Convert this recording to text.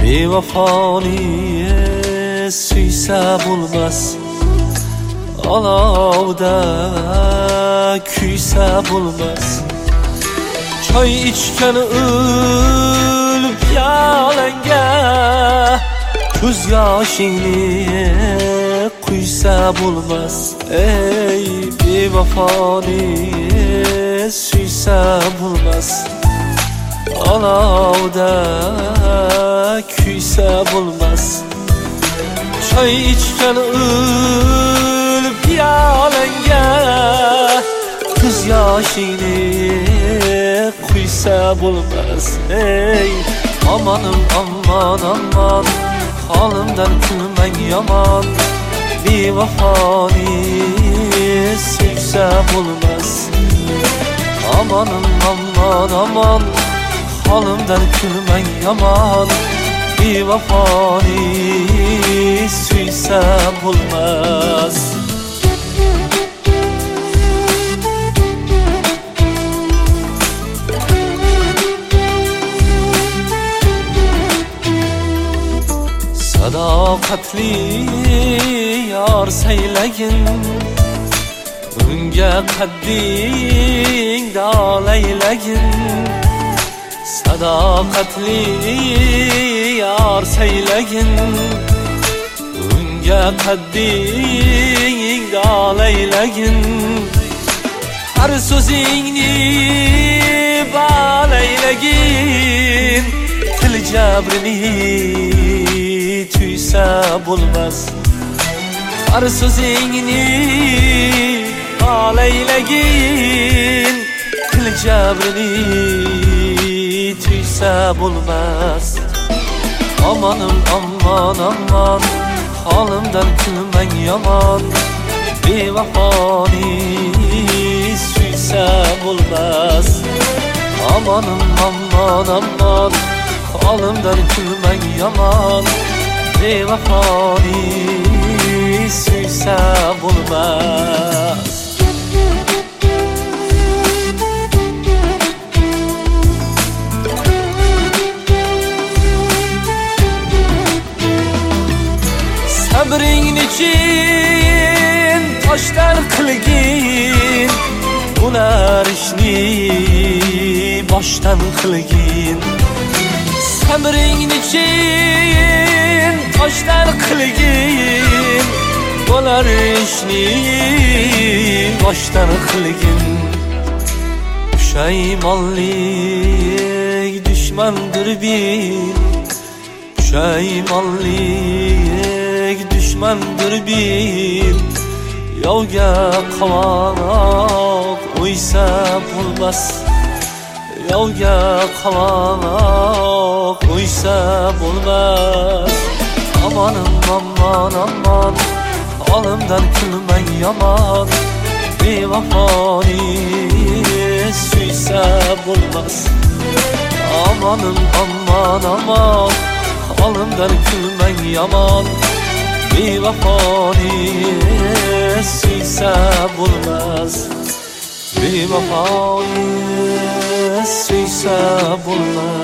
Bevafoni suysa bo'lmas, olovda kuysa bo'lmas. Choy ichgan o'lib yalanga, ko'z yoshingni quysa bo'lmas. Ey bevafoni suysa bo'lmas, olovda kuysa bo'lmas. Choy ichgan o'lib yalanga, ko'z yoshingni quysa bo'lmas. Ey amonim aman aman, holimdan kulmang yomon. Bevafoni suysa bo'lmas. Amonim aman aman, holimdan kulmang yomon. Bevafoni suysa bo'lmas. Sadoqatli yor saylagin, unga qaddingda olaylagin. Sadoqatli yor saylagin, unga qaddingda olaylagin. Har so'zingni balaylagin, til jabrini tuysa bo'lmas. Har so'zingni balaylagin, til jabrini tuysa bo'lmas. Amonim aman aman, holimdan kulmang yomon. Bevafoni suysa bo'lmas. Amonim aman aman, holimdan kulmang yomon. Bevafoni suysa bo'lmas. Sabringni chin toshdan qilgin, ular ishni boshdan qilgin. Sabringni chin toshdan qilgin, ular ishni boshdan qilgin. Pushaymonlik dushmandir bil, pushaymonlik dushmandir bil. Yovga qovoq o'ysa bo'lmas, yovga qovoq o'ysa bo'lmas. Amonim aman aman, holimdan kulmang yomon. Bevafoni suysa bo'lmas. Amonim aman aman, holimdan kulmang yomon. Bevafoni suysa bo'lmas. Bevafoni suysa bo'lmas.